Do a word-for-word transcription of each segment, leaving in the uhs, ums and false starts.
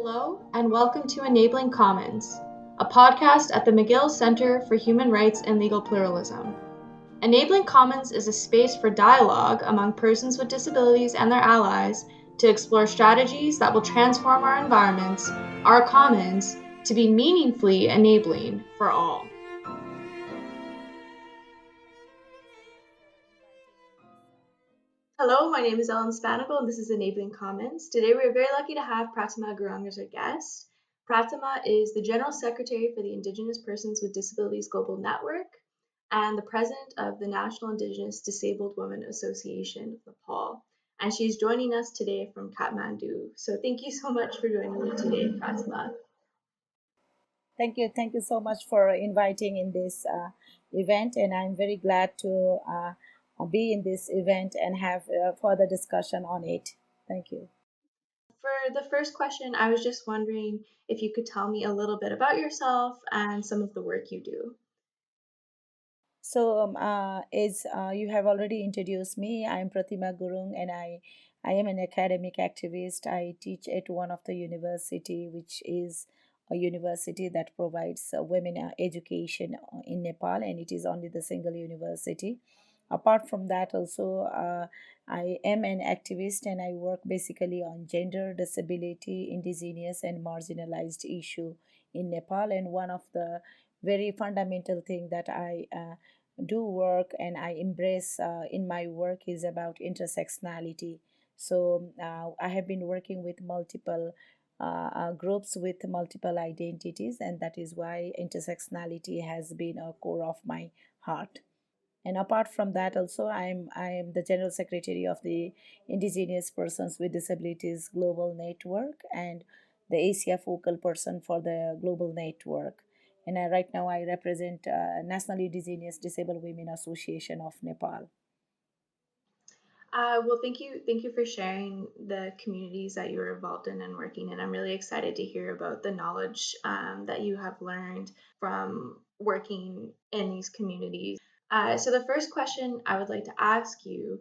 Hello, and welcome to Enabling Commons, a podcast at the McGill Center for Human Rights and Legal Pluralism. Enabling Commons is a space for dialogue among persons with disabilities and their allies to explore strategies that will transform our environments, our commons, to be meaningfully enabling for all. Hello, my name is Ellen Spanigal, and this is Enabling Commons. Today we are very lucky to have Pratima Gurung as our guest. Pratima is the General Secretary for the Indigenous Persons with Disabilities Global Network and the President of the National Indigenous Disabled Women Association of Nepal. And she's joining us today from Kathmandu. So thank you so much for joining me today, Pratima. Thank you. Thank you so much for inviting in this uh, event. And I'm very glad to uh, be in this event and have uh, further discussion on it. Thank you. For the first question, I was just wondering if you could tell me a little bit about yourself and some of the work you do. So, um, uh, as uh, you have already introduced me, I am Pratima Gurung, and I, I am an academic activist. I teach at one of the university, which is a university that provides uh, women uh, education uh, in Nepal, and it is only the single university. Apart from that, also, uh, I am an activist, and I work basically on gender, disability, indigenous, and marginalized issue in Nepal. And one of the very fundamental thing that I uh, do work and I embrace uh, in my work is about intersectionality. So uh, I have been working with multiple uh, uh, groups with multiple identities, and that is why intersectionality has been a core of my heart. And apart from that, also I'm I'm the general secretary of the Indigenous Persons with Disabilities Global Network and the Asia focal person for the global network. And I, right now I represent uh, National Indigenous Disabled Women Association of Nepal. Uh, well, thank you, thank you for sharing the communities that you were involved in and working in. I'm really excited to hear about the knowledge um, that you have learned from working in these communities. Uh, so the first question I would like to ask you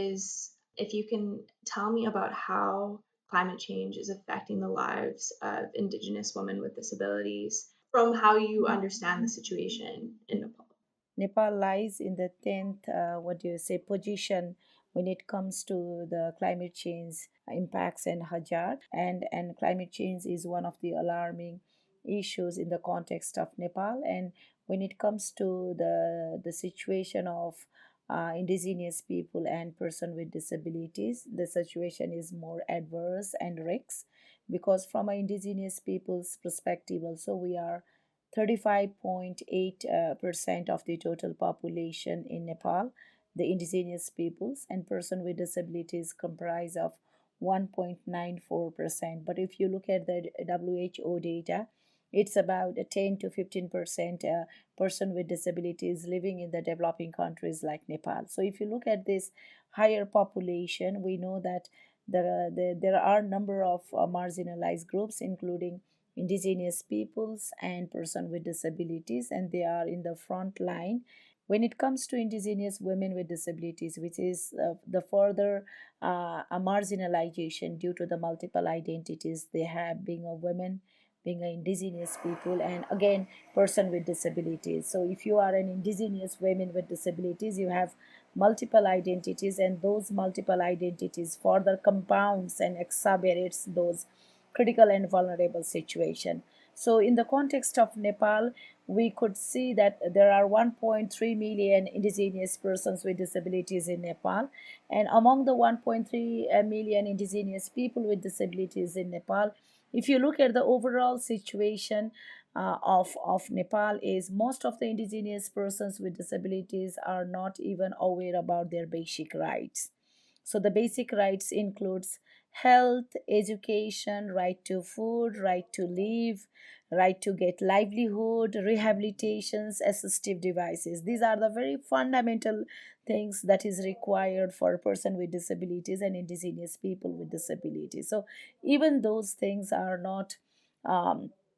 is if you can tell me about how climate change is affecting the lives of Indigenous women with disabilities from how you understand the situation in Nepal. Nepal lies in the tenth, uh, what do you say, position when it comes to the climate change impacts and hazard. And, and climate change is one of the alarming issues in the context of Nepal. And when it comes to the, the situation of uh, indigenous people and person with disabilities, the situation is more adverse and risks because from an indigenous people's perspective also we are thirty-five point eight uh, percent of the total population in Nepal. The indigenous peoples and person with disabilities comprise of one point nine four percent. But if you look at the W H O data, it's about a ten to fifteen percent uh, person with disabilities living in the developing countries like Nepal. So if you look at this higher population, we know that there are, there, there are a number of uh, marginalized groups, including indigenous peoples and person with disabilities, and they are in the front line when it comes to indigenous women with disabilities, which is uh, the further uh, a marginalization due to the multiple identities they have, being a woman, being an indigenous people, and again person with disabilities. So if you are an indigenous women with disabilities, you have multiple identities, and those multiple identities further compounds and exacerbates those critical and vulnerable situation. So, in the context of Nepal, we could see that there are one point three million indigenous persons with disabilities in Nepal, and among the one point three million indigenous people with disabilities in Nepal, if you look at the overall situation uh, of, of Nepal, is most of the indigenous persons with disabilities are not even aware about their basic rights. So the basic rights includes health, education, right to food, right to live, right to get livelihood, rehabilitations, assistive devices. These are the very fundamental things that is required for a person with disabilities and indigenous people with disabilities. So even those things are not um,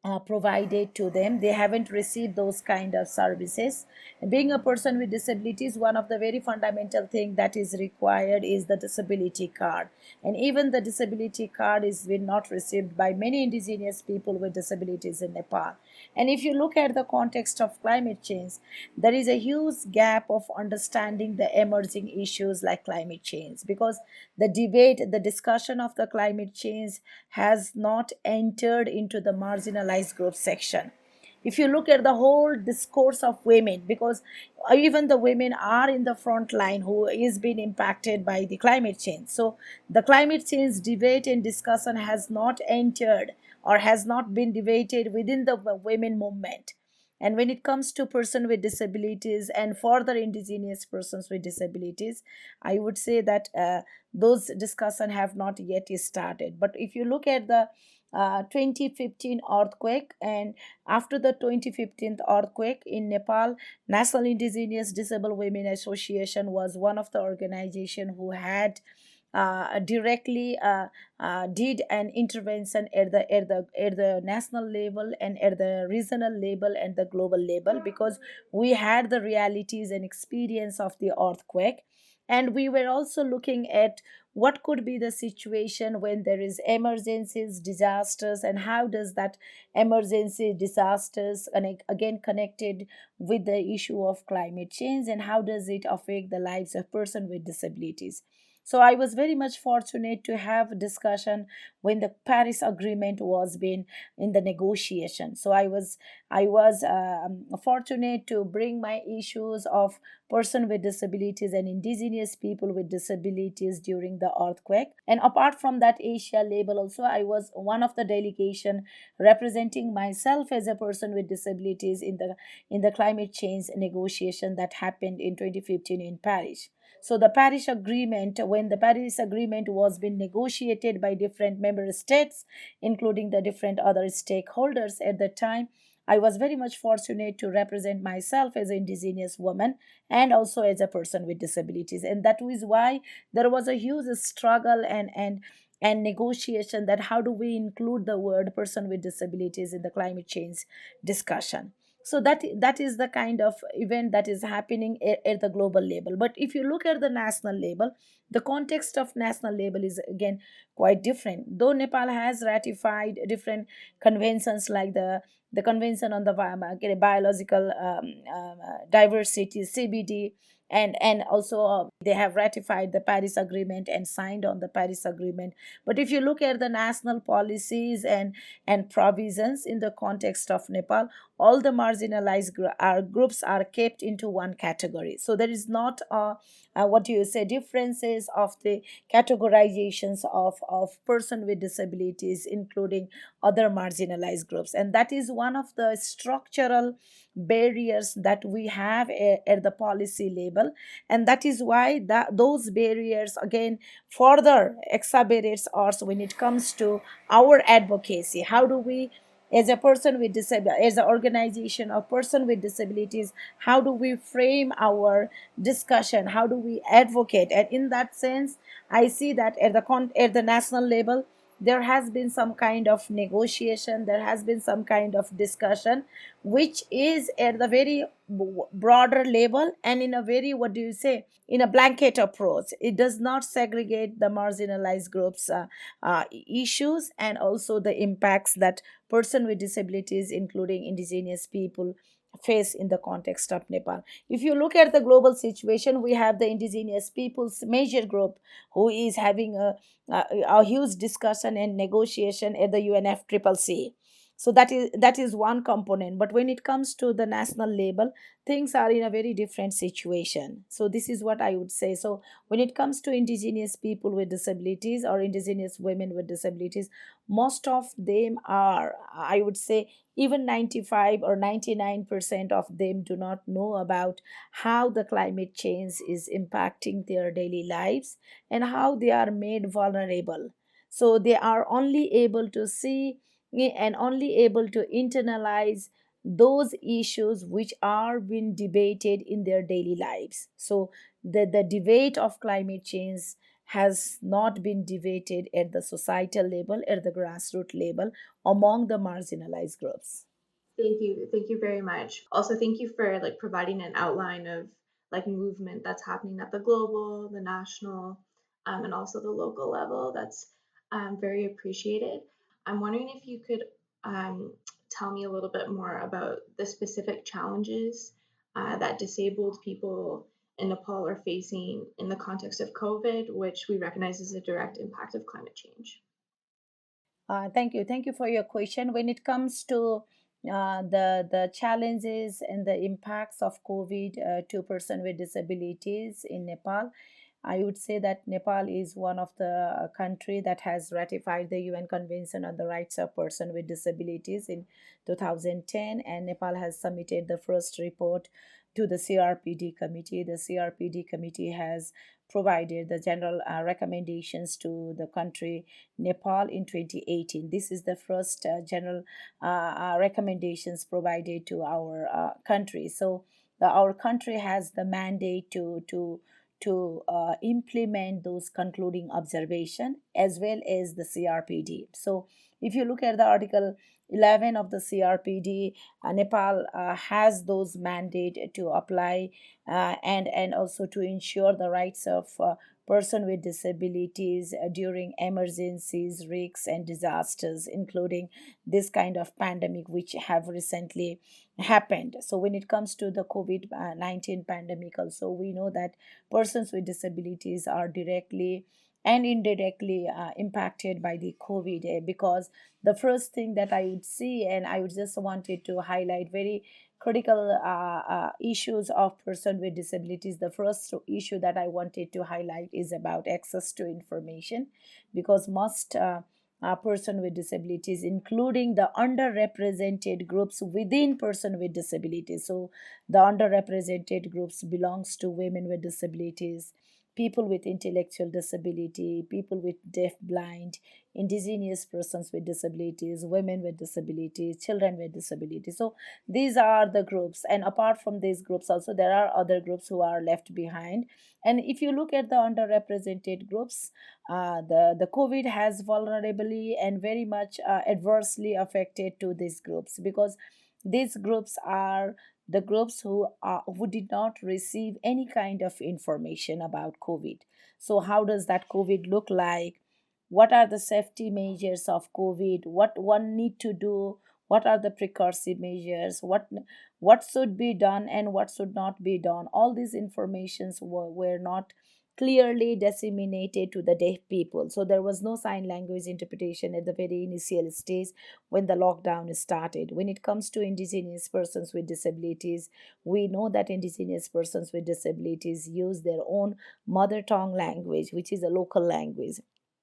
uh, provided to them. They haven't received those kind of services. Being a person with disabilities, one of the very fundamental thing that is required is the disability card, and even the disability card is been not received by many indigenous people with disabilities in Nepal. And if you look at the context of climate change, there is a huge gap of understanding the emerging issues like climate change, because the debate, the discussion of the climate change has not entered into the marginalized group section. If you look at the whole discourse of women, because even the women are in the front line who is being impacted by the climate change, so the climate change debate and discussion has not entered or has not been debated within the women movement. And when it comes to person with disabilities and further indigenous persons with disabilities, I would say that uh, those discussion have not yet started. But if you look at the uh, twenty fifteen earthquake, and after the twenty fifteen earthquake in Nepal, National Indigenous Disabled Women Association was one of the organization who had uh, directly uh, uh, did an intervention at the at the at the national level and at the regional level and the global level, because we had the realities and experience of the earthquake. And we were also looking at what could be the situation when there is emergencies, disasters, and how does that emergency disasters and again connected with the issue of climate change, and how does it affect the lives of person with disabilities. So I was very much fortunate to have a discussion when the Paris Agreement was being in the negotiation. So I was I was um, fortunate to bring my issues of person with disabilities and indigenous people with disabilities during the earthquake. And apart from that Asia label, also I was one of the delegation representing myself as a person with disabilities in the in the climate change negotiation that happened in twenty fifteen in Paris. So the Paris Agreement, when the Paris Agreement was being negotiated by different member states, including the different other stakeholders at the time, I was very much fortunate to represent myself as an indigenous woman and also as a person with disabilities. And that is why there was a huge struggle and and and negotiation that how do we include the word person with disabilities in the climate change discussion. So that that is the kind of event that is happening at, at the global level. But if you look at the national level, the context of national level is again quite different. Though Nepal has ratified different conventions like the the convention on the Bi- biological um, um, uh, diversity, C B D, and and also uh, they have ratified the Paris Agreement and signed on the Paris Agreement. But if you look at the national policies and and provisions in the context of Nepal, all the marginalized gr- are, groups are kept into one category. So there is not a, a what do you say differences of the categorizations of of person with disabilities, including other marginalized groups. And that is one of the structural barriers that we have a- at the policy level. And that is why that those barriers again further exacerbates us when it comes to our advocacy. How do we, as a person with disability, as an organization of person with disabilities, how do we frame our discussion, how do we advocate? And in that sense, I see that at the con- at the national level there has been some kind of negotiation, there has been some kind of discussion, which is at the very b- broader level and in a very, what do you say, in a blanket approach. It does not segregate the marginalized groups uh, uh, issues and also the impacts that person with disabilities, including indigenous people, face in the context of Nepal. If you look at the global situation, we have the indigenous peoples major group who is having a, a, a huge discussion and negotiation at the U N F C C C. So that is that is one component. But when it comes to the national level, things are in a very different situation. So this is what I would say. So when it comes to indigenous people with disabilities or indigenous women with disabilities, most of them are, I would say, even ninety-five or ninety-nine percent of them do not know about how the climate change is impacting their daily lives and how they are made vulnerable. So they are only able to see and only able to internalize those issues which are being debated in their daily lives. So the, the debate of climate change has not been debated at the societal level, at the grassroots level, among the marginalized groups. Thank you. Thank you very much. Also, thank you for like providing an outline of like movement that's happening at the global, the national, um, and also the local level. That's um, very appreciated. I'm wondering if you could um, tell me a little bit more about the specific challenges uh, that disabled people in Nepal are facing in the context of COVID, which we recognize as a direct impact of climate change. Uh, thank you. Thank you for your question. When it comes to uh, the the challenges and the impacts of COVID uh, to person with disabilities in Nepal, I would say that Nepal is one of the uh, country that has ratified the U N Convention on the Rights of Person with Disabilities in two thousand ten, and Nepal has submitted the first report to the C R P D committee. The C R P D committee has provided the general uh, recommendations to the country Nepal in twenty eighteen. This is the first uh, general uh, uh, recommendations provided to our uh, country. So uh, our country has the mandate to to to uh, implement those concluding observation as well as the C R P D. So if you look at the article eleven of the C R P D, uh, Nepal uh, has those mandate to apply uh, and and also to ensure the rights of uh, person with disabilities uh, during emergencies, risks, and disasters, including this kind of pandemic which have recently happened. So when it comes to the COVID nineteen pandemic, also we know that persons with disabilities are directly and indirectly uh, impacted by the COVID eh, because the first thing that I would see, and I would just wanted to highlight very critical uh, uh, issues of person with disabilities. The first issue that I wanted to highlight is about access to information, because most uh, uh, person with disabilities, including the underrepresented groups within person with disabilities. So the underrepresented groups belongs to women with disabilities, people with intellectual disability, people with deaf, blind, indigenous persons with disabilities, women with disabilities, children with disabilities. So these are the groups, and apart from these groups also there are other groups who are left behind. And if you look at the underrepresented groups, uh, the the COVID has vulnerably and very much uh, adversely affected to these groups, because these groups are the groups who are who did not receive any kind of information about COVID. So how does that COVID look like? What are the safety measures of COVID? What one need to do? What are the precursive measures? What what should be done and what should not be done? All these informations were, were not clearly disseminated to the deaf people. So there was no sign language interpretation at the very initial stage when the lockdown started. When it comes to indigenous persons with disabilities, we know that indigenous persons with disabilities use their own mother tongue language, which is a local language.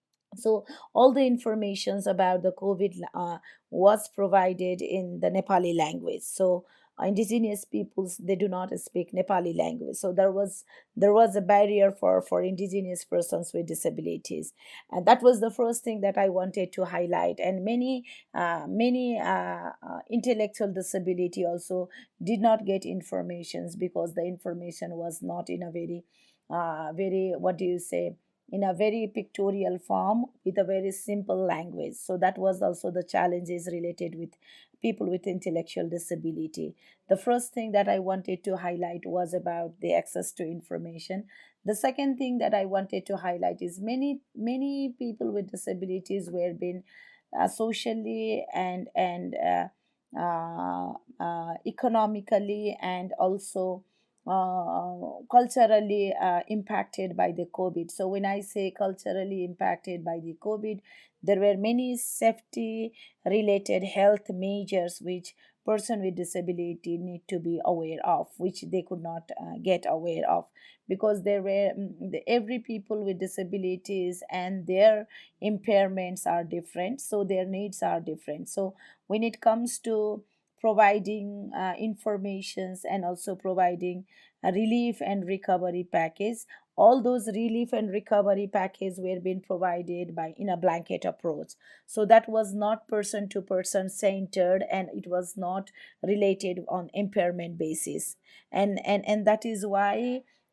So all the informations about the COVID uh, was provided in the Nepali language. So uh, indigenous peoples, they do not speak Nepali language, so there was there was a barrier for for indigenous persons with disabilities, and that was the first thing that I wanted to highlight. And many uh, many uh, uh, intellectual disability also did not get informations, because the information was not in a very uh, very, what do you say, in a very pictorial form with a very simple language. So that was also the challenges related with people with intellectual disability. The first thing that I wanted to highlight was about the access to information. The second thing that I wanted to highlight is many many people with disabilities were being uh, socially and and uh, uh, uh, economically and also uh, culturally uh, impacted by the COVID. So when I say culturally impacted by the COVID, there were many safety related health measures which person with disability need to be aware of, which they could not uh, get aware of, because there were mm, the- every people with disabilities and their impairments are different, so their needs are different. So when it comes to providing uh, informations and also providing a relief and recovery package, all those relief and recovery packages were being provided by in a blanket approach. So that was not person to person centered, and it was not related on impairment basis. And and and that is why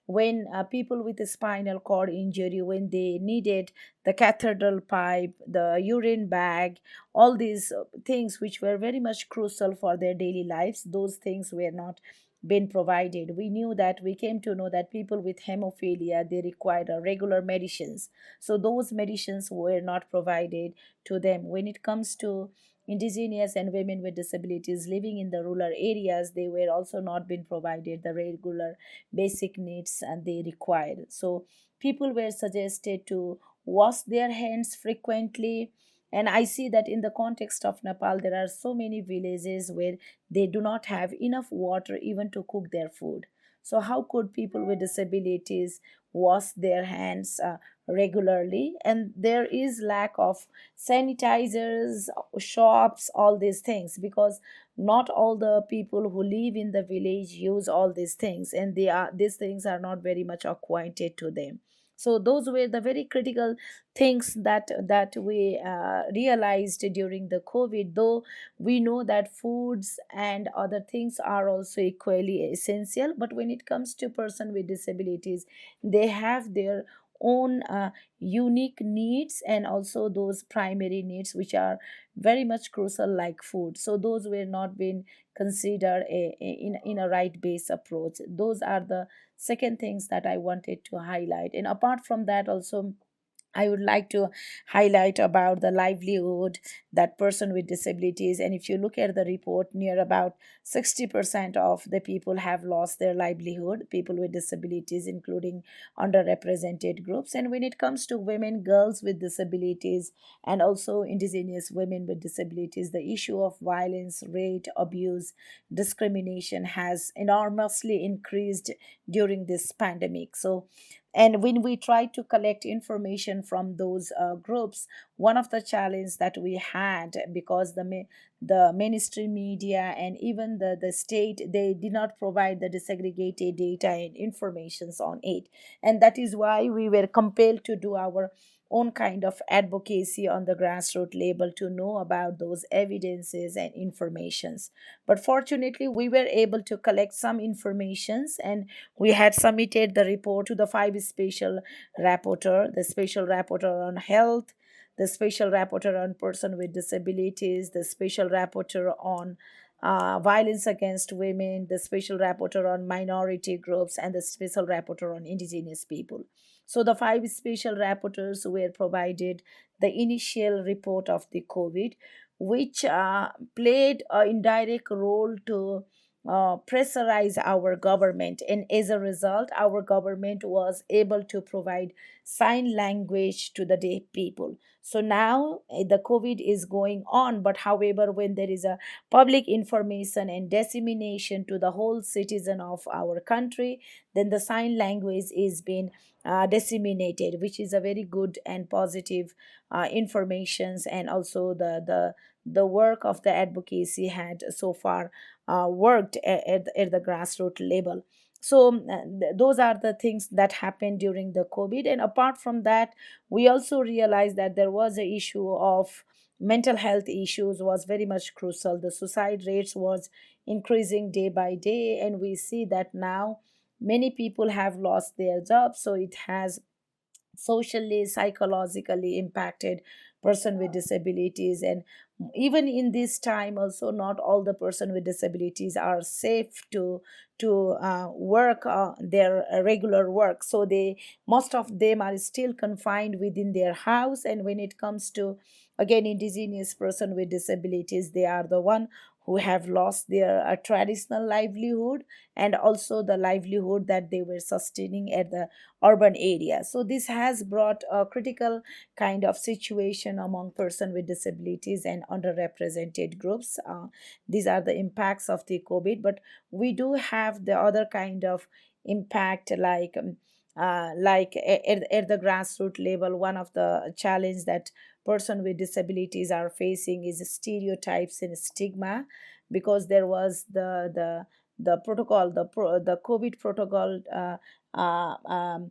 when uh, people with a spinal cord injury, when they needed the cathedral pipe, the urine bag, all these uh, things which were very much crucial for their daily lives, those things were not been provided. We knew that, we came to know that people with hemophilia, they required uh, regular medicines. So those medicines were not provided to them. When it comes to indigenous and women with disabilities living in the rural areas, they were also not being provided the regular basic needs and they required. So people were suggested to wash their hands frequently. And I see that in the context of Nepal, there are so many villages where they do not have enough water even to cook their food. So how could people with disabilities wash their hands uh, regularly? And there is lack of sanitizers, shops, all these things, because not all the people who live in the village use all these things, and they are these things are not very much acquainted to them. So those were the very critical things that that we uh, realized during the COVID. Though we know that foods and other things are also equally essential, but when it comes to person with disabilities, they have their own uh, unique needs, and also those primary needs which are very much crucial, like food. So those were not being considered a, a- in, in a right based approach. Those are the second things that I wanted to highlight. And apart from that also, I would like to highlight about the livelihood that person with disabilities. And if you look at the report, near about sixty percent of the people have lost their livelihood, people with disabilities, including underrepresented groups. And when it comes to women, girls with disabilities, and also indigenous women with disabilities, the issue of violence, rape, abuse, discrimination has enormously increased during this pandemic. So and when we try to collect information from those uh, groups, one of the challenges that we had, because the ma- the ministry media and even the, the state, they did not provide the disaggregated data and informations on it. And that is why we were compelled to do our own kind of advocacy on the grassroots level to know about those evidences and informations. But fortunately, we were able to collect some informations, and we had submitted the report to the five special rapporteur, the special rapporteur on health, the special rapporteur on person with disabilities, the special rapporteur on uh, violence against women, the special rapporteur on minority groups, and the special rapporteur on indigenous people. So the five special rapporteurs were provided the initial report of the COVID, which uh, played an indirect role to uh, pressurize our government. And as a result, our government was able to provide sign language to the deaf people. So now eh, the COVID is going on, but however, when there is a public information and dissemination to the whole citizen of our country, then the sign language is being uh, disseminated, which is a very good and positive uh, informations. And also the the the work of the advocacy had so far uh, worked at, at, at the grassroots level. So um, uh, th- those are the things that happened during the COVID. And apart from that, we also realized that there was a issue of mental health issues was very much crucial. The suicide rates was increasing day by day, and we see that now many people have lost their jobs. So it has socially, psychologically impacted person with disabilities. And even in this time also, not all the person with disabilities are safe to to uh, work uh, their uh, regular work. So they, most of them are still confined within their house. And when it comes to, again, indigenous person with disabilities, they are the one who have lost their uh, traditional livelihood, and also the livelihood that they were sustaining at the urban area. So this has brought a critical kind of situation among person with disabilities and underrepresented groups. Uh, these are the impacts of the COVID, but we do have the other kind of impact, like um, uh, like a- at, at the grassroots level. One of the challenge that person with disabilities are facing is stereotypes and stigma, because there was the the the protocol, the pro, the COVID protocol uh, uh, um,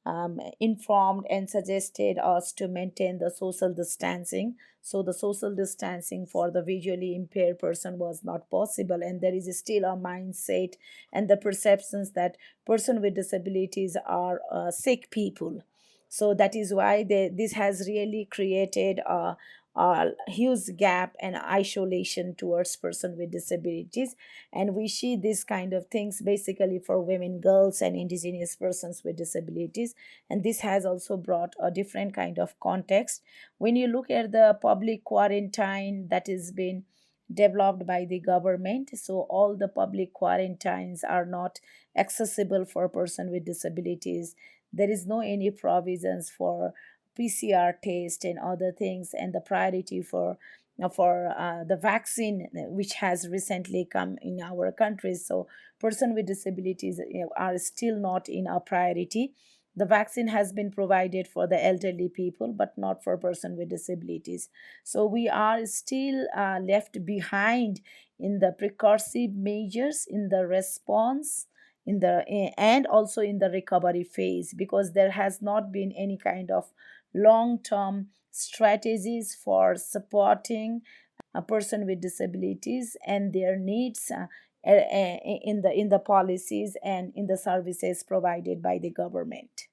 um, informed and suggested us to maintain the social distancing. So the social distancing for the visually impaired person was not possible, and there is still a mindset and the perceptions that person with disabilities are uh, sick people. So that is why they, this has really created a, a huge gap and isolation towards person with disabilities. And we see this kind of things basically for women, girls, and indigenous persons with disabilities. And this has also brought a different kind of context when you look at the public quarantine that is being developed by the government. So all the public quarantines are not accessible for person with disabilities. There is no any provisions for P C R test and other things, and the priority for for uh, the vaccine which has recently come in our countries. So person with disabilities, you know, are still not in a priority. The vaccine has been provided for the elderly people but not for person with disabilities. So we are still uh, left behind in the precursive measures, in the response, in the and also in the recovery phase, because there has not been any kind of long term strategies for supporting a person with disabilities and their needs, uh, uh, uh, in the in the policies and in the services provided by the government.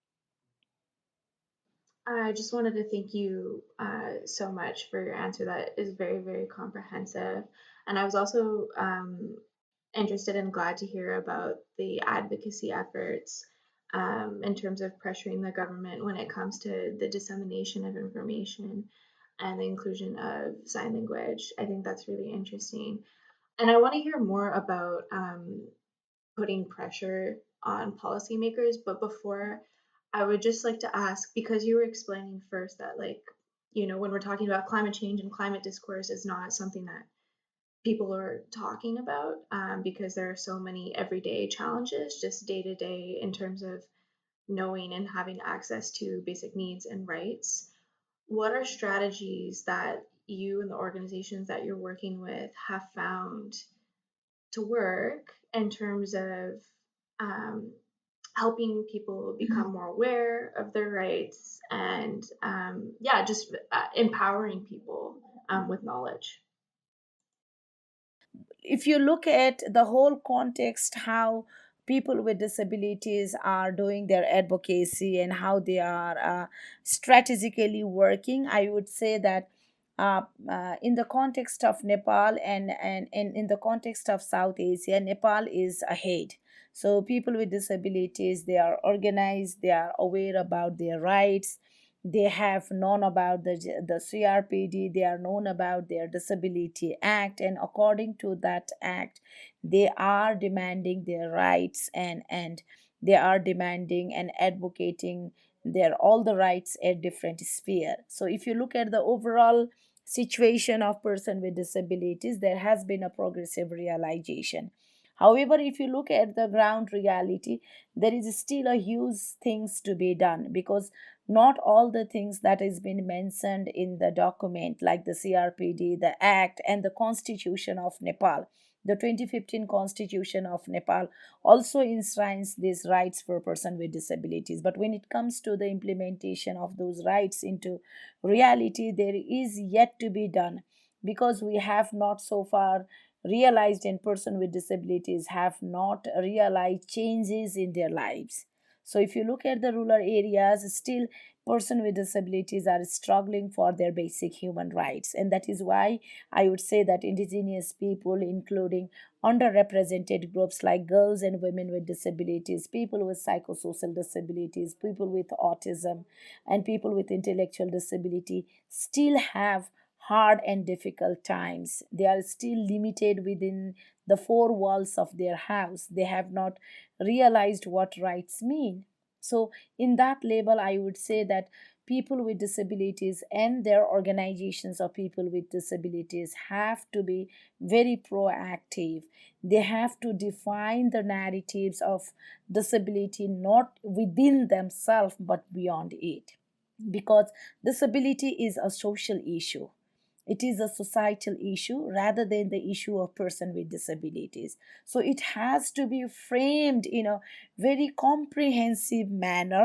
I just wanted to thank you uh, so much for your answer. That is very, very comprehensive. And I was also um, interested and glad to hear about the advocacy efforts um, in terms of pressuring the government when it comes to the dissemination of information and the inclusion of sign language. I think that's really interesting. And I want to hear more about um, putting pressure on policymakers. But before, I would just like to ask, because you were explaining first that, like, you know, when we're talking about climate change and climate discourse is not something that people are talking about, um, because there are so many everyday challenges, just day to day, in terms of knowing and having access to basic needs and rights. What are strategies that you and the organizations that you're working with have found to work in terms of um, helping people become more aware of their rights and um, yeah, just uh, empowering people um, with knowledge? If you look at the whole context, how people with disabilities are doing their advocacy and how they are uh, strategically working, I would say that uh, uh, in the context of Nepal and, and, and in the context of South Asia, Nepal is ahead. So people with disabilities, they are organized, they are aware about their rights, they have known about the, the C R P D, they are known about their Disability Act, and according to that act, they are demanding their rights, and, and they are demanding and advocating their all the rights at different sphere. So if you look at the overall situation of person with disabilities, there has been a progressive realization. However, if you look at the ground reality, there is still a huge things to be done, because not all the things that has been mentioned in the document like the C R P D, the act, and the constitution of Nepal, the twenty fifteen constitution of Nepal also enshrines these rights for person with disabilities. But when it comes to the implementation of those rights into reality, there is yet to be done, because we have not so far realized, and person with disabilities have not realized changes in their lives. So if you look at the rural areas, still person with disabilities are struggling for their basic human rights. And that is why I would say that indigenous people, including underrepresented groups like girls and women with disabilities, people with psychosocial disabilities, people with autism, and people with intellectual disability, still have hard and difficult times. They are still limited within the four walls of their house. They have not realized what rights mean. So, in that label, I would say that people with disabilities and their organizations of people with disabilities have to be very proactive. They have to define the narratives of disability not within themselves but beyond it, because disability is a social issue. It is a societal issue rather than the issue of person with disabilities. So it has to be framed in a very comprehensive manner,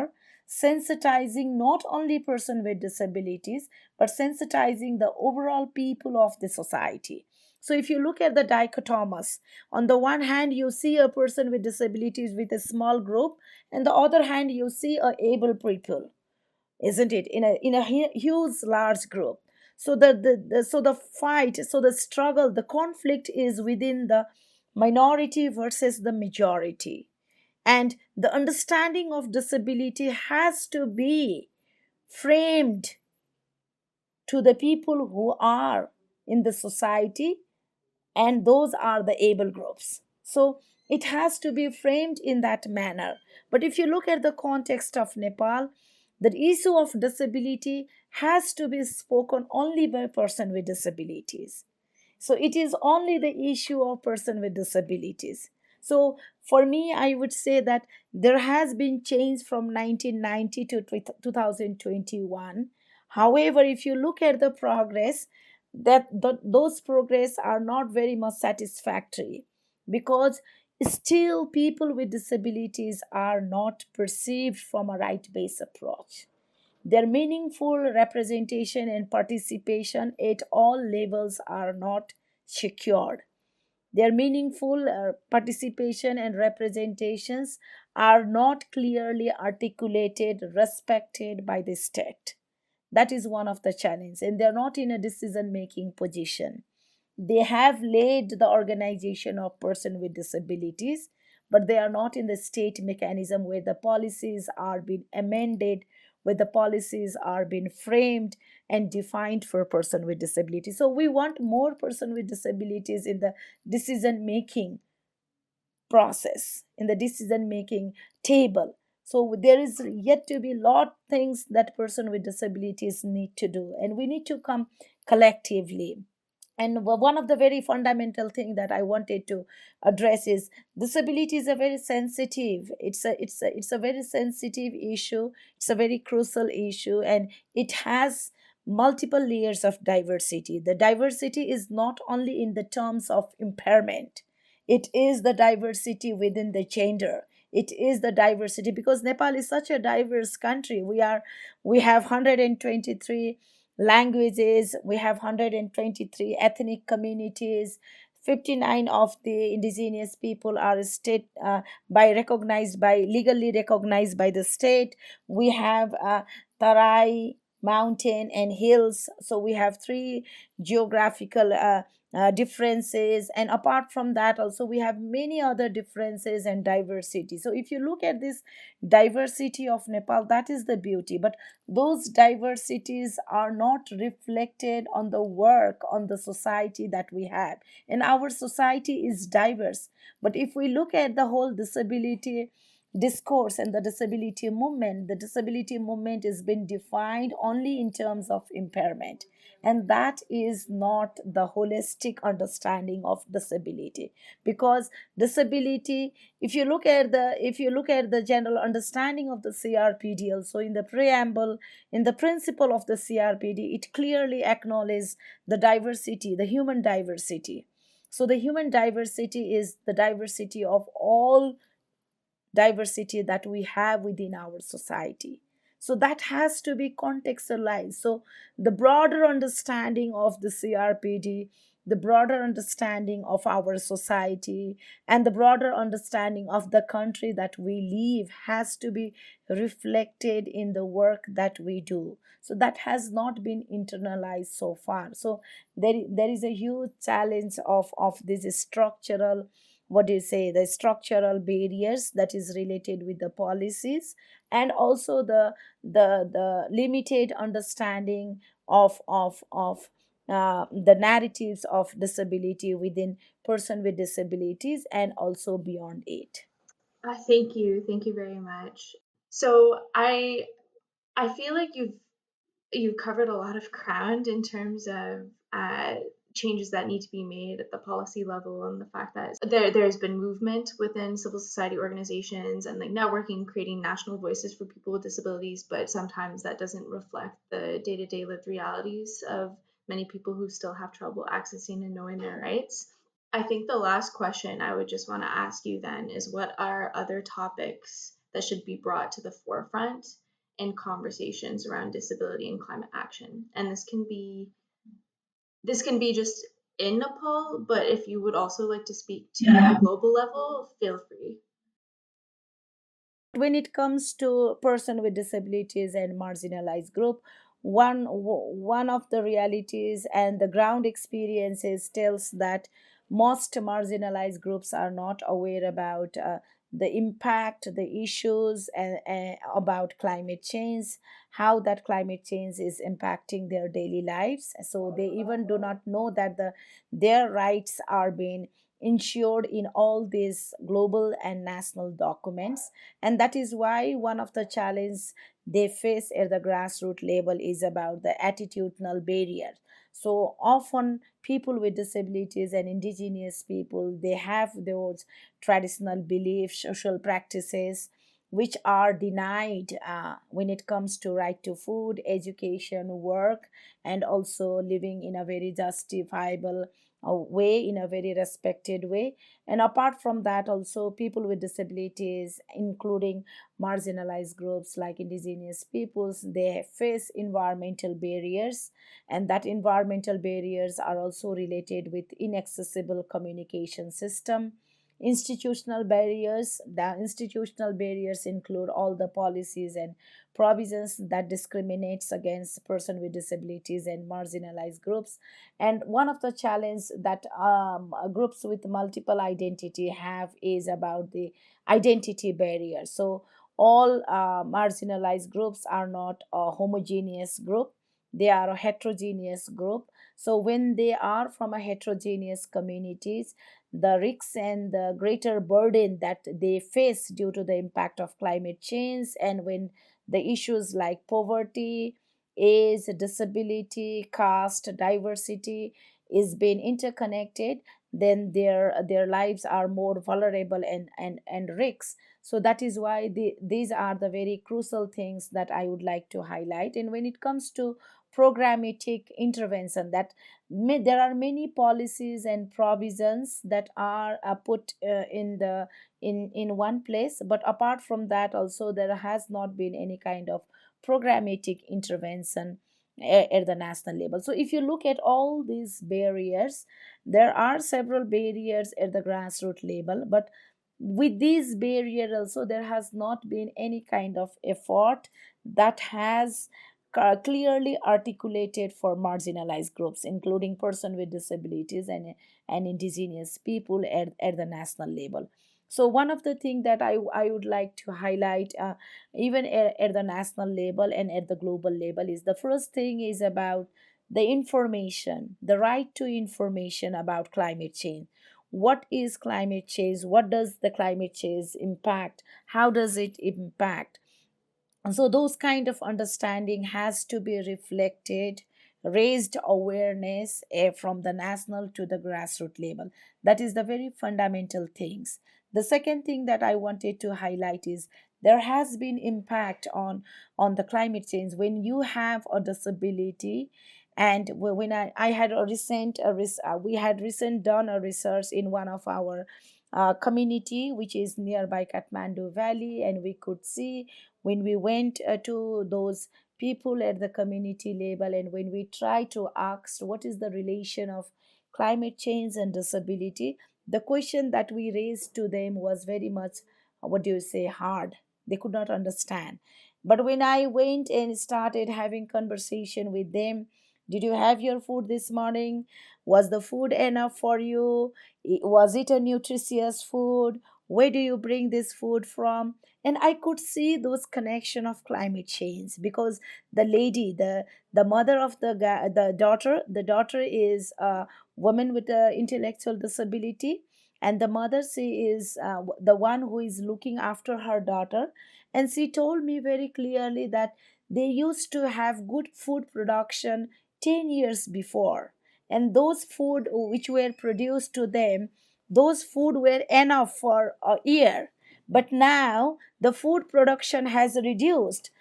sensitizing not only person with disabilities, but sensitizing the overall people of the society. So if you look at the dichotomous, on the one hand you see a person with disabilities with a small group, and the other hand you see a able people, isn't it, in a in a hu- huge large group. So the, the, the so the fight, so the struggle, the conflict is within the minority versus the majority. And the understanding of disability has to be framed to the people who are in the society, and those are the able groups. So it has to be framed in that manner. But if you look at the context of Nepal, the issue of disability has to be spoken only by person with disabilities. So it is only the issue of person with disabilities. So for me, I would say that there has been change from nineteen ninety to two thousand twenty-one. However, if you look at the progress, that th- those progress are not very much satisfactory, because still people with disabilities are not perceived from a right based approach. Their meaningful representation and participation at all levels are not secured. Their meaningful uh, participation and representations are not clearly articulated, respected by the state. That is one of the challenges, and they're not in a decision making position. They have laid the organization of person with disabilities, but they are not in the state mechanism where the policies are being amended, where the policies are being framed and defined for person with disabilities. So we want more person with disabilities in the decision making process, in the decision making table. So there is yet to be a lot things that person with disabilities need to do, and we need to come collectively. And one of the very fundamental thing that I wanted to address is disability is a very sensitive, it's a it's a it's a very sensitive issue, it's a very crucial issue, and it has multiple layers of diversity. The diversity is not only in the terms of impairment, it is the diversity within the gender, it is the diversity, because Nepal is such a diverse country. We are we have one hundred twenty-three languages, we have one hundred twenty-three ethnic communities, fifty-nine of the indigenous people are state uh, by recognized by legally recognized by the state. We have uh, Tarai mountain and hills, so we have three geographical uh, uh, differences, and apart from that also we have many other differences and diversity. So if you look at this diversity of Nepal, that is the beauty. But those diversities are not reflected on the work, on the society that we have, and our society is diverse. But if we look at the whole disability discourse and the disability movement, the disability movement is been defined only in terms of impairment, and that is not the holistic understanding of disability. Because disability, if you look at the if you look at the general understanding of the C R P D, also in the preamble, in the principle of the C R P D, it clearly acknowledges the diversity, the human diversity. So the human diversity is the diversity of all diversity that we have within our society. So that has to be contextualized. So the broader understanding of the C R P D, the broader understanding of our society, and the broader understanding of the country that we live has to be reflected in the work that we do. So that has not been internalized so far. So there, there is a huge challenge of, of this structural, what do you say, the structural barriers that is related with the policies, and also the the the limited understanding of of of uh, the narratives of disability within person with disabilities and also beyond it. Uh, thank you, thank you very much. So I I feel like you've you've covered a lot of ground in terms of uh, changes that need to be made at the policy level, and the fact that there there's been movement within civil society organizations and like networking, creating national voices for people with disabilities, but sometimes that doesn't reflect the day-to-day lived realities of many people who still have trouble accessing and knowing their rights. I think the last question I would just want to ask you then is, what are other topics that should be brought to the forefront in conversations around disability and climate action. And this can be this can be just in Nepal, but if you would also like to speak to a global level, feel free. When it comes to person with disabilities and marginalized group, one one of the realities and the ground experiences tells that most marginalized groups are not aware about uh, the impact, the issues, and, and about climate change, how that climate change is impacting their daily lives. So they even do not know that the their rights are being ensured in all these global and national documents. And that is why one of the challenges they face at the grassroots level is about the attitudinal barrier. So often people with disabilities and indigenous people, they have those traditional beliefs, social practices which are denied uh, when it comes to right to food, education, work, and also living in a very justifiable uh, way, in a very respected way. And apart from that, also people with disabilities, including marginalized groups like indigenous peoples, they face environmental barriers, and that environmental barriers are also related with inaccessible communication system. Institutional barriers, the institutional barriers include all the policies and provisions that discriminates against person with disabilities and marginalized groups. And one of the challenges that um, groups with multiple identity have is about the identity barrier. So all uh, marginalized groups are not a homogeneous group, they are a heterogeneous group. So when they are from a heterogeneous communities, the risks and the greater burden that they face due to the impact of climate change, and when the issues like poverty, age, disability, caste, diversity is being interconnected, then their their lives are more vulnerable and and and risks. So that is why the, these are the very crucial things that I would like to highlight. And when it comes to programmatic intervention, that may, there are many policies and provisions that are uh, put uh, in the in in one place, but apart from that also there has not been any kind of programmatic intervention a- at the national level. So if you look at all these barriers, there are several barriers at the grassroots level, but with these barriers also there has not been any kind of effort that has ca- clearly articulated for marginalized groups, including person with disabilities and, and indigenous people at, at the national level. So one of the things that I, I would like to highlight, uh, even at, at the national level and at the global level, is the first thing is about the information, the right to information about climate change. What is climate change? What does the climate change impact? How does it impact? And so those kind of understanding has to be reflected, raised awareness eh, from the national to the grassroots level. That is the very fundamental things. The second thing that I wanted to highlight is there has been impact on on the climate change when you have a disability. And wh- when i, I had a recent a res- uh, we had recent done a research in one of our uh, community which is nearby Kathmandu Valley, and we could see when we went uh, to those people at the community level, and when we try to ask what is the relation of climate change and disability, the question that we raised to them was very much, uh, what do you say, hard. They could not understand. But when I went and started having conversation with them, did you have your food this morning? Was the food enough for you? I- was it a nutritious food? Where do you bring this food from? And I could see those connection of climate change, because the lady, the the mother of the guy, the daughter the daughter is a woman with a intellectual disability, and the mother, she is uh, the one who is looking after her daughter. And she told me very clearly that they used to have good food production ten years before, and those food which were produced to them, those food were enough for a year. But now the food production has reduced.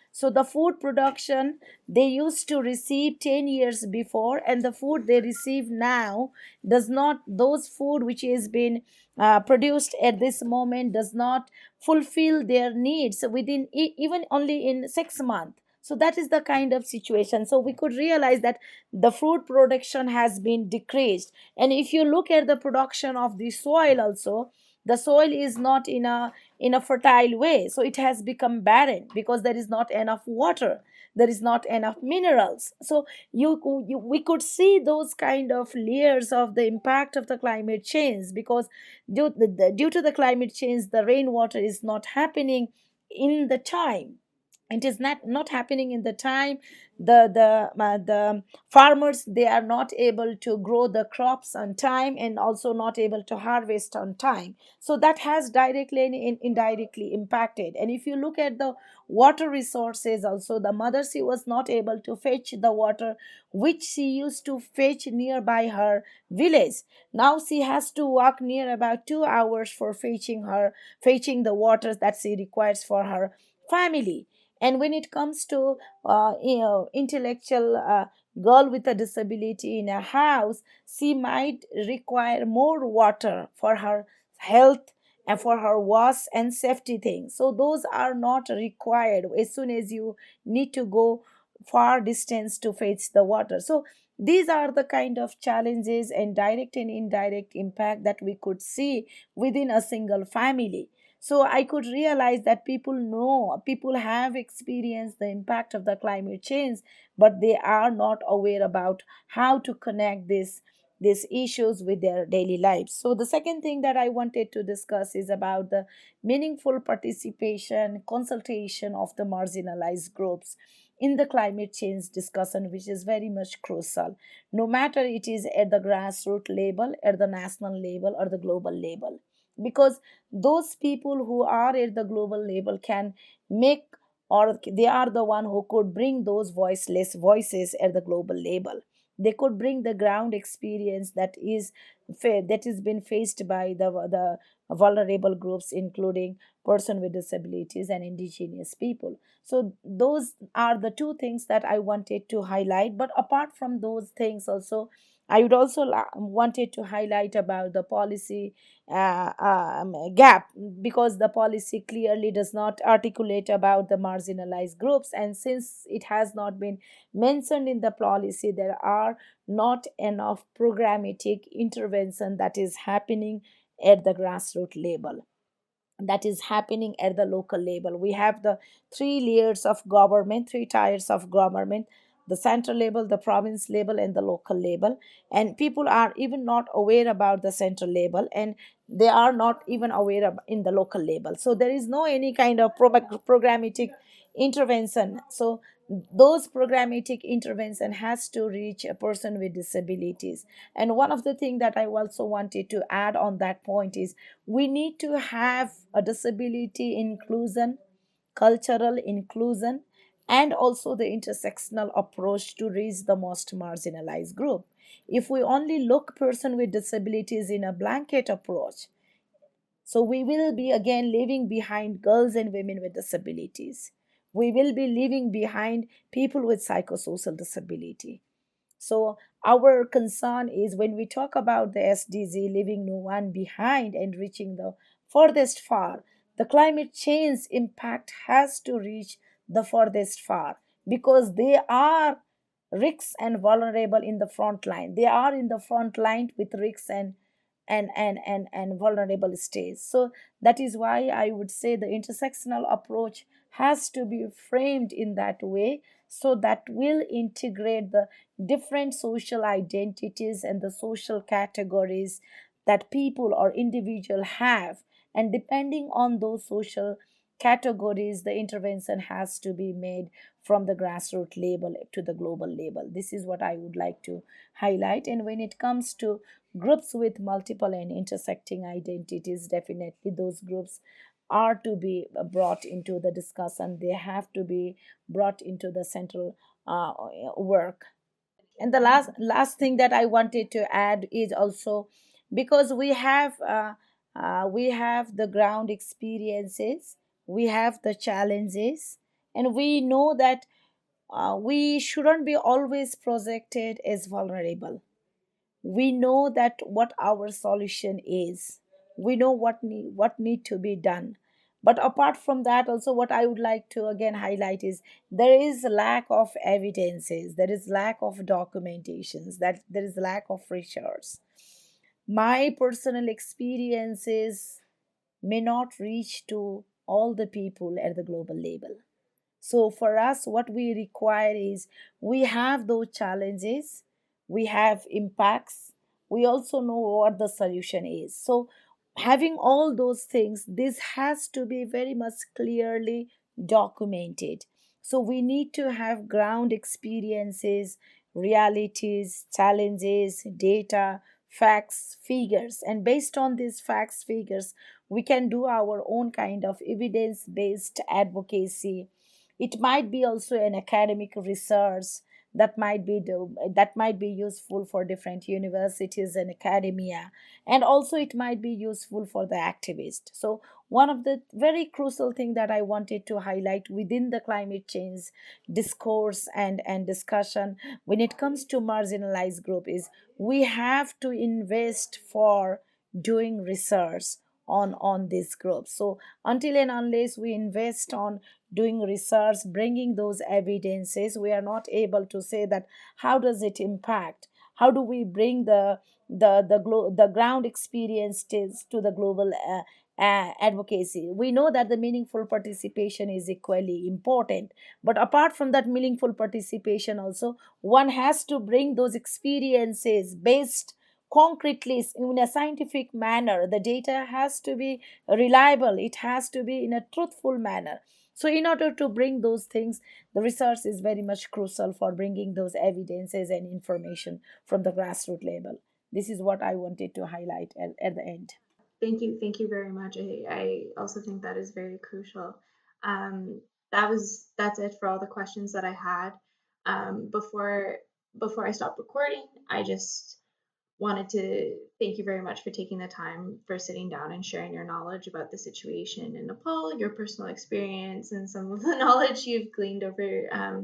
So the food production they used to receive ten years before, and the food they receive now does not, those food which has been uh, produced at this moment does not fulfill their needs within e- even only in six months. So that is the kind of situation. So we could realize that the food production has been decreased. And if you look at the production of the soil also, the soil is not in a in a fertile way, so it has become barren because there is not enough water, there is not enough minerals. So you, you we could see those kind of layers of the impact of the climate change, because due, the, the, due to the climate change the rainwater is not happening in the time, it is not not happening in the time. The the uh, the farmers they are not able to grow the crops on time, and also not able to harvest on time. So that has directly and in- indirectly impacted. And if you look at the water resources also, the mother she was not able to fetch the water which she used to fetch nearby her village. Now she has to walk near about two hours for fetching her fetching the water that she requires for her family. And when it comes to uh, you know intellectual uh, girl with a disability in a house, she might require more water for her health and for her wash and safety things. So those are not required as soon as you need to go far distance to fetch the water. So these are the kind of challenges and direct and indirect impact that we could see within a single family. So I could realize that people know, people have experienced the impact of the climate change, but they are not aware about how to connect this these issues with their daily lives. So the second thing that I wanted to discuss is about the meaningful participation consultation of the marginalized groups in the climate change discussion, which is very much crucial, no matter it is at the grassroots level, at the national level, or the global level. Because those people who are at the global level can make, or they are the one who could bring those voiceless voices at the global level. They could bring the ground experience that is fa- that is been faced by the the vulnerable groups, including person with disabilities and indigenous people. So those are the two things that I wanted to highlight. But apart from those things also, I would also la- wanted to highlight about the policy uh, um, gap, because the policy clearly does not articulate about the marginalized groups, and since it has not been mentioned in the policy, there are not enough programmatic intervention that is happening at the grassroots level, that is happening at the local level. We have the three layers of government, three tiers of government: the central level, the province level, and the local level. And people are even not aware about the central level, and they are not even aware of in the local level. So there is no any kind of pro- programmatic intervention. So those programmatic intervention has to reach a person with disabilities. And one of the things that I also wanted to add on that point is we need to have a disability inclusion, cultural inclusion, and also the intersectional approach to reach the most marginalized group. If we only look person with disabilities in a blanket approach, so we will be again leaving behind girls and women with disabilities. We will be leaving behind people with psychosocial disability. So our concern is when we talk about the S D G, leaving no one behind and reaching the furthest far, the climate change impact has to reach the furthest far, because they are risks and vulnerable in the front line. They are in the front line with risks and and and and, and vulnerable states. So that is why I would say the intersectional approach has to be framed in that way, so that will integrate the different social identities and the social categories that people or individual have. And depending on those social categories, the intervention has to be made from the grassroots level to the global level. This is what I would like to highlight. And when it comes to groups with multiple and intersecting identities, definitely those groups are to be brought into the discussion. They have to be brought into the central uh, work. And the last last thing that I wanted to add is also, because we have uh, uh, we have the ground experiences, we have the challenges, and we know that uh, we shouldn't be always projected as vulnerable. We know that what our solution is, we know what need what need to be done. But apart from that also, what I would like to again highlight is there is lack of evidences, there is lack of documentations, that there is lack of research. My personal experiences may not reach to all the people at the global level. So for us, what we require is we have those challenges, we have impacts, we also know what the solution is. So having all those things, this has to be very much clearly documented. So we need to have ground experiences, realities, challenges, data, facts, figures, and based on these facts, figures, we can do our own kind of evidence based advocacy. It might be also an academic research that might be do, that might be useful for different universities and academia, and also it might be useful for the activist. So one of the very crucial thing that I wanted to highlight within the climate change discourse and and discussion when it comes to marginalized group is we have to invest for doing research on on these groups. So until and unless we invest on doing research, bringing those evidences, we are not able to say that how does it impact, how do we bring the the the, glo- the ground experience to to the global uh, uh, advocacy. We know that the meaningful participation is equally important, but apart from that meaningful participation also, one has to bring those experiences based concretely in a scientific manner. The data has to be reliable, it has to be in a truthful manner. So in order to bring those things, the research is very much crucial for bringing those evidences and information from the grassroots level. This is what I wanted to highlight at, at the end. Thank you, thank you very much. I, I also think that is very crucial. Um, that was that's it for all the questions that I had. Um, before before I stop recording, I just wanted to thank you very much for taking the time for sitting down and sharing your knowledge about the situation in Nepal, your personal experience, and some of the knowledge you've gleaned over um,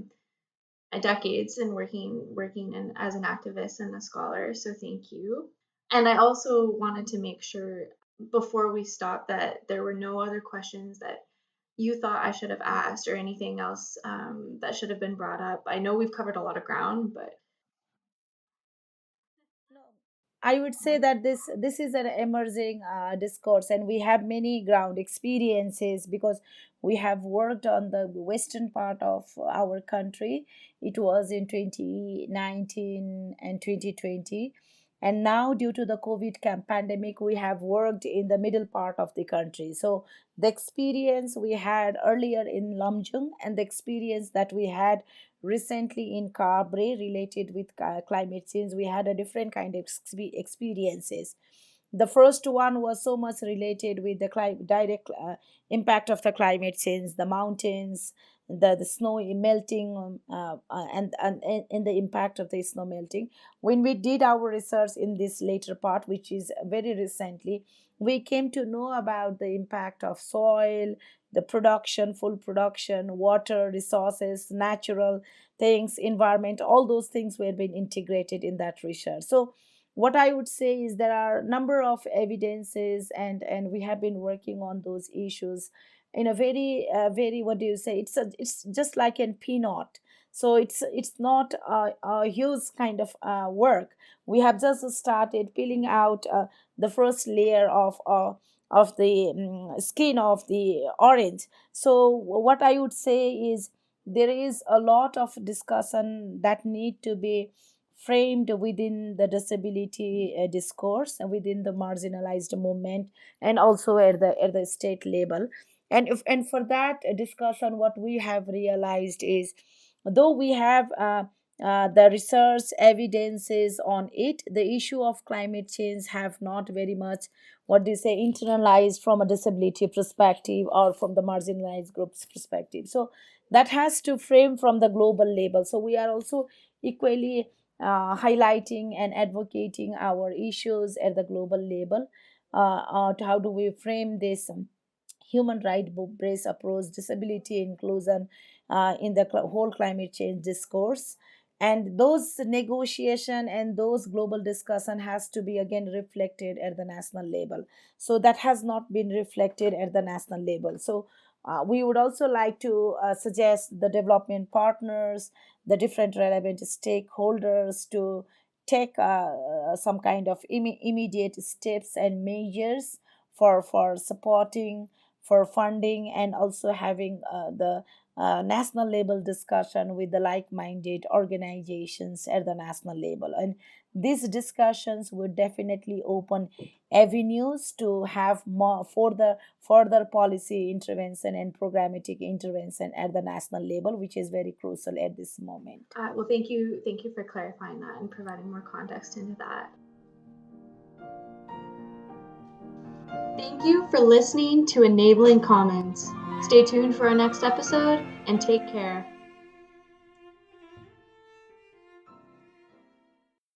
decades in working working in, as an activist and a scholar. So thank you. And I also wanted to make sure before we stop that there were no other questions that you thought I should have asked or anything else um, that should have been brought up. I know we've covered a lot of ground, but No, I would say that this this is an emerging uh, discourse, and we have many ground experiences because we have worked on the western part of our country. It was in twenty nineteen and twenty twenty, and now due to the COVID cam- pandemic, we have worked in the middle part of the country. So the experience we had earlier in Lamjung and the experience that we had recently in Cabre related with uh, climate change, we had a different kind of expe- experiences. The first one was so much related with the cli- direct uh, impact of the climate change, the mountains, the, the snow melting, um, uh, uh, and, and, and the impact of the snow melting. When we did our research in this later part, which is very recently, we came to know about the impact of soil, the production, full production, water, resources, natural things, environment, all those things were being integrated in that research. So what I would say is there are a number of evidences, and and we have been working on those issues in a very uh, very, what do you say, it's a, it's just like an peanut. So it's it's not a, a huge kind of uh, work. We have just started peeling out uh, the first layer of uh, of the mm, skin of the orange. So what I would say is there is a lot of discussion that need to be framed within the disability uh, discourse and within the marginalized movement, and also at the at the state level. And if and for that uh, discussion, what we have realized is though we have uh, uh, the research evidences on it, the issue of climate change have not very much, what do you say, internalized from a disability perspective or from the marginalized groups perspective. So that has to frame from the global level. So we are also equally uh, highlighting and advocating our issues at the global level. Uh, uh, to how do we frame this um, human right based approach, disability inclusion, uh, in the cl- whole climate change discourse. And those negotiation and those global discussion has to be again reflected at the national level. So that has not been reflected at the national level. So uh, we would also like to uh, suggest the development partners, the different relevant stakeholders to take uh, uh, some kind of imme- immediate steps and measures for for supporting, for funding, and also having uh, the uh, national level discussion with the like-minded organizations at the national level. And these discussions would definitely open avenues to have more further further policy intervention and programmatic intervention at the national level, which is very crucial at this moment. Uh, well, thank you, thank you for clarifying that and providing more context into that. Thank you for listening to Enabling Commons. Stay tuned for our next episode and take care.